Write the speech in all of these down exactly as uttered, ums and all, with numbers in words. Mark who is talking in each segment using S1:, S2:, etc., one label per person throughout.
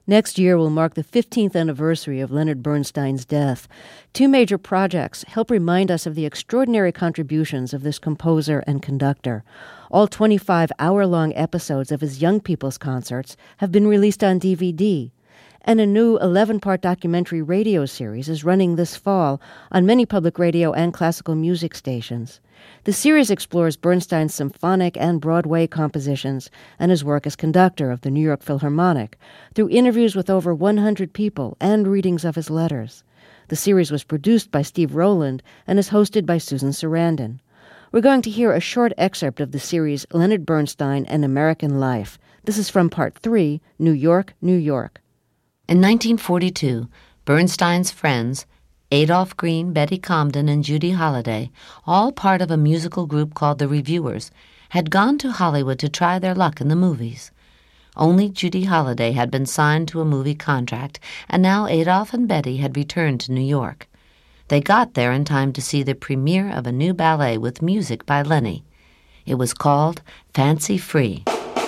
S1: Next year will mark the fifteenth anniversary of Leonard Bernstein's death. Two major projects help remind us of the extraordinary contributions of this composer and conductor. All twenty-five hour-long episodes of his Young People's Concerts have been released on D V D. And a new eleven-part documentary radio series is running this fall on many public radio and classical music stations. The series explores Bernstein's symphonic and Broadway compositions and his work as conductor of the New York Philharmonic through interviews with over one hundred people and readings of his letters. The series was produced by Steve Rowland and is hosted by Susan Sarandon. We're going to hear a short excerpt of the series Leonard Bernstein and American Life. This is from Part three, New York, New York.
S2: In nineteen forty-two, Bernstein's friends, Adolph Green, Betty Comden, and Judy Holliday, all part of a musical group called The Reviewers, had gone to Hollywood to try their luck in the movies. Only Judy Holliday had been signed to a movie contract, and now Adolph and Betty had returned to New York. They got there in time to see the premiere of a new ballet with music by Lenny. It was called Fancy Free.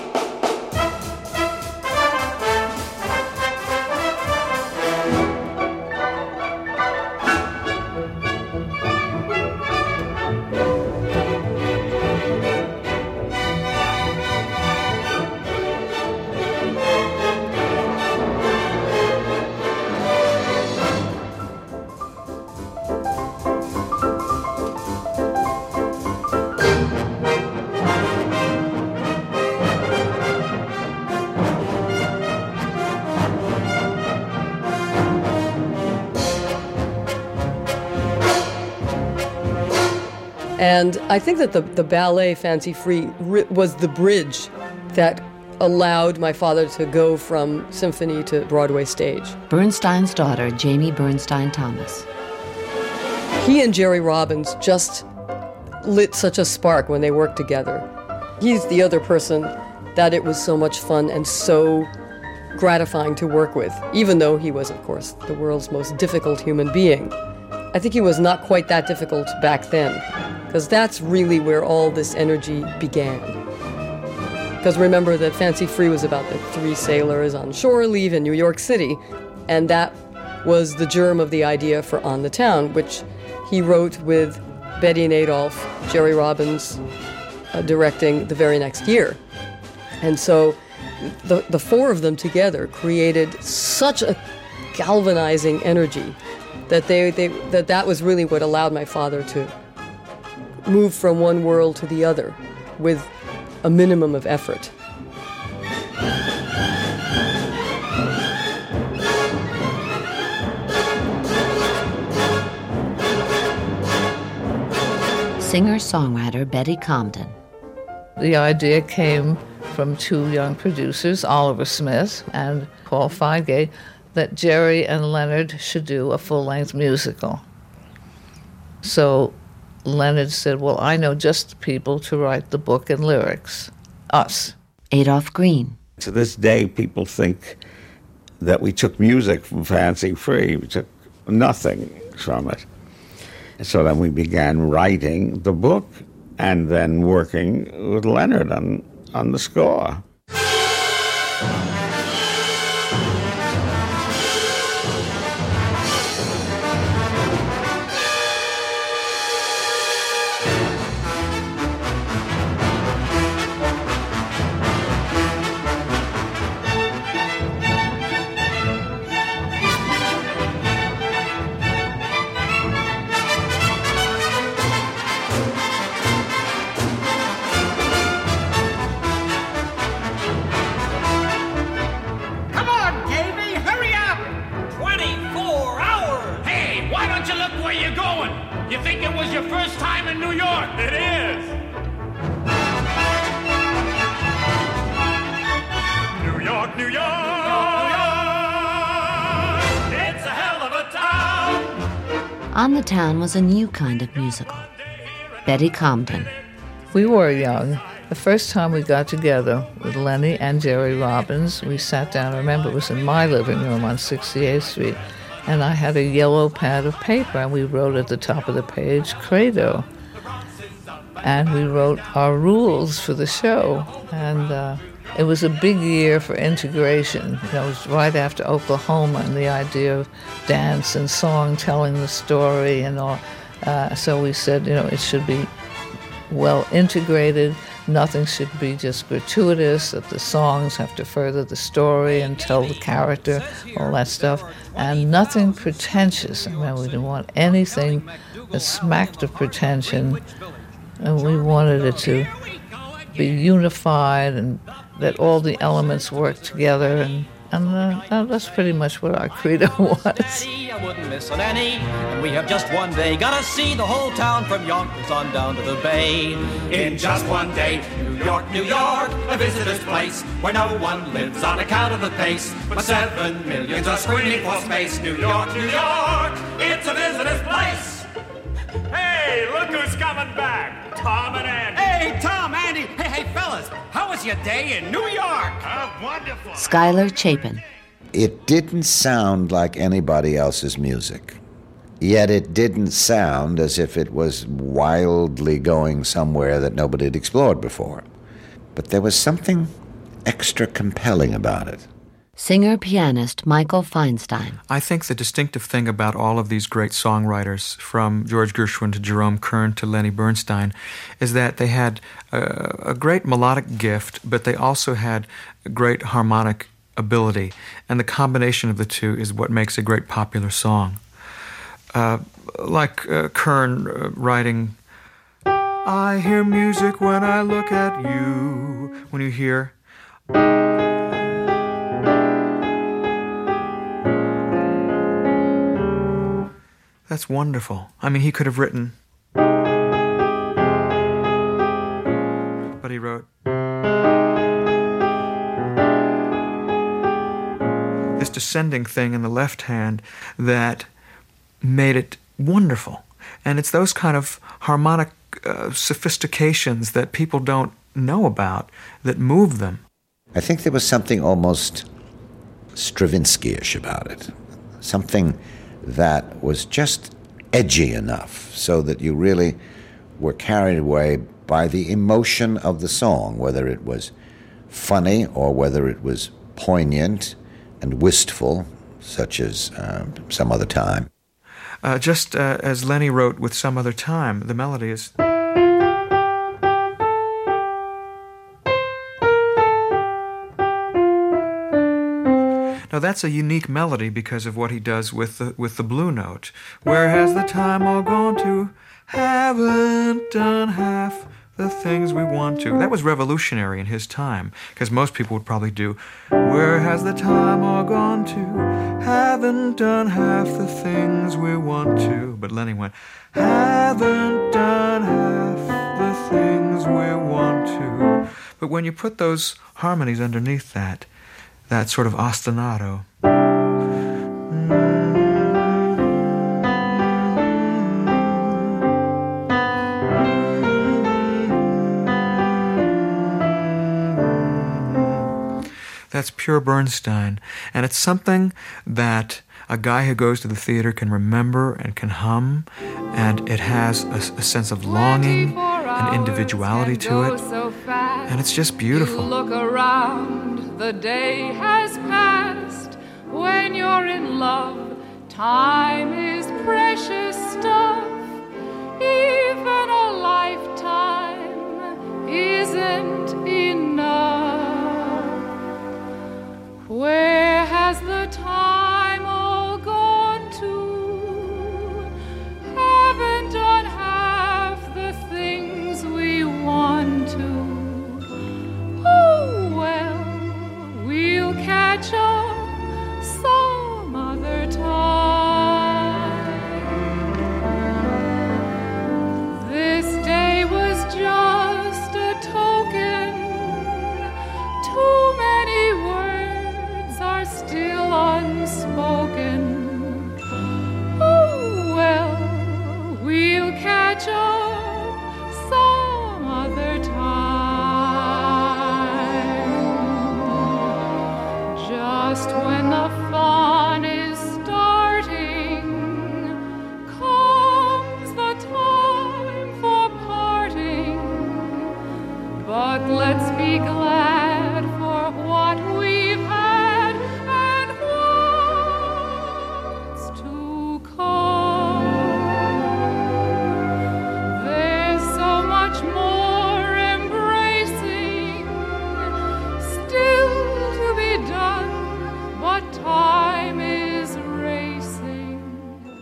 S3: And I think that the, the ballet Fancy Free was the bridge that allowed my father to go from symphony to Broadway stage.
S2: Bernstein's daughter, Jamie Bernstein Thomas.
S3: He and Jerry Robbins just lit such a spark when they worked together. He's the other person that it was so much fun and so gratifying to work with, even though he was, of course, the world's most difficult human being. I think he was not quite that difficult back then, because that's really where all this energy began. Because remember that Fancy Free was about the three sailors on shore leave in New York City, and that was the germ of the idea for On the Town, which he wrote with Betty and Adolph, Jerry Robbins uh, directing the very next year. And so the, the four of them together created such a galvanizing energy that they, they that that was really what allowed my father to move from one world to the other with a minimum of effort.
S2: Singer-songwriter Betty Comden.
S4: The idea came from two young producers, Oliver Smith and Paul Feige, that Jerry and Leonard should do a full-length musical. So Leonard said, well, I know just the people to write the book and lyrics. Us.
S2: Adolph Green.
S5: To this day, people think that we took music from Fancy Free. We took nothing from it. So then we began writing the book and then working with Leonard on, on the score.
S2: On the Town was a new kind of musical. Betty Comden.
S4: We were young. The first time we got together with Lenny and Jerry Robbins, we sat down. I remember it was in my living room on sixty-eighth Street, and I had a yellow pad of paper, and we wrote at the top of the page, Credo. And we wrote our rules for the show. And uh, it was a big year for integration. You know, it was right after Oklahoma and the idea of dance and song telling the story and all. Uh, so we said, you know, it should be well integrated. Nothing should be just gratuitous, that the songs have to further the story and tell the character, all that stuff. And nothing pretentious. I mean, we didn't want anything that smacked of pretension. And we wanted it to be unified and that all the elements work together. And, and uh, that's pretty much what our credo was.
S6: I wouldn't miss on any, and we have just one day. Gotta see the whole town from Yonkers on down to the bay.
S7: In just one day, New York, New York, a visitor's place where no one lives on account of the pace, but seven millions are screaming for space. New York, New York, it's a visitor's place.
S8: Hey, look who's coming back, Tom and Andy.
S7: Hey, Tom, Andy, hey, hey, fellas, how was your day in New York?
S8: Oh, wonderful.
S2: Schuyler Chapin.
S9: It didn't sound like anybody else's music, yet it didn't sound as if it was wildly going somewhere that nobody had explored before. But there was something extra compelling about it.
S2: Singer-pianist Michael Feinstein.
S10: I think the distinctive thing about all of these great songwriters, from George Gershwin to Jerome Kern to Lenny Bernstein, is that they had a, a great melodic gift, but they also had a great harmonic ability, and the combination of the two is what makes a great popular song. Uh, like uh, Kern uh, writing, I hear music when I look at you. When you hear, that's wonderful. I mean, he could have written, but he wrote, this descending thing in the left hand that made it wonderful. And it's those kind of harmonic uh, sophistications that people don't know about that move them.
S9: I think there was something almost Stravinsky-ish about it, something that was just edgy enough so that you really were carried away by the emotion of the song, whether it was funny or whether it was poignant and wistful, such as uh, Some Other Time.
S10: Uh, just uh, as Lenny wrote with Some Other Time, the melody is... Now that's a unique melody because of what he does with the, with the blue note. Where has the time all gone to? Haven't done half the things we want to. That was revolutionary in his time, because most people would probably do, where has the time all gone to? Haven't done half the things we want to. But Lenny went, haven't done half the things we want to. But when you put those harmonies underneath that, that sort of ostinato, that's pure Bernstein. And it's something that a guy who goes to the theater can remember and can hum, and it has a, a sense of longing and individuality to it. And it's just beautiful.
S11: You look around, the day has passed. When you're in love, time is precious stuff. Even a lifetime isn't enough. Where has the time all gone to? Haven't done half the things we want to. Oh, well, we'll catch up some other time. This day was just a token. Too many words are still unspoken. Oh, well, we'll catch up some other time. Just when the fun is starting, comes the time for parting. But let's be glad for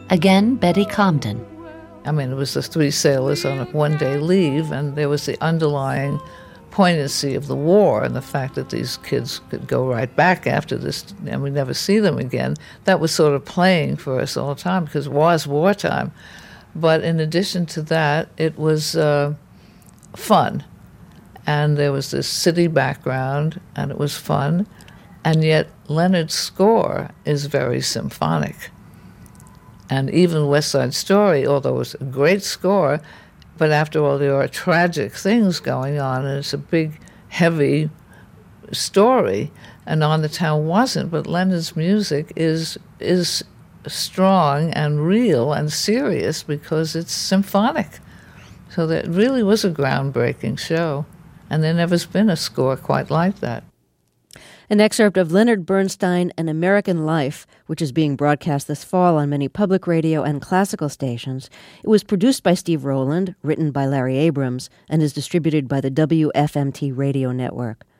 S2: Again, Betty Comden.
S4: I mean, it was the three sailors on a one-day leave, and there was the underlying poignancy of the war and the fact that these kids could go right back after this and we never see them again. That was sort of playing for us all the time because it was wartime. But in addition to that, it was uh, fun. And there was this city background, and it was fun. And yet Leonard's score is very symphonic. And even West Side Story, although it was a great score, but after all, there are tragic things going on, and it's a big, heavy story. And On the Town wasn't, but Leonard's music is is strong and real and serious because it's symphonic. So that really was a groundbreaking show, and there never's been a score quite like that.
S1: An excerpt of Leonard Bernstein, An American Life, which is being broadcast this fall on many public radio and classical stations. It was produced by Steve Rowland, written by Larry Abrams, and is distributed by the W F M T radio network.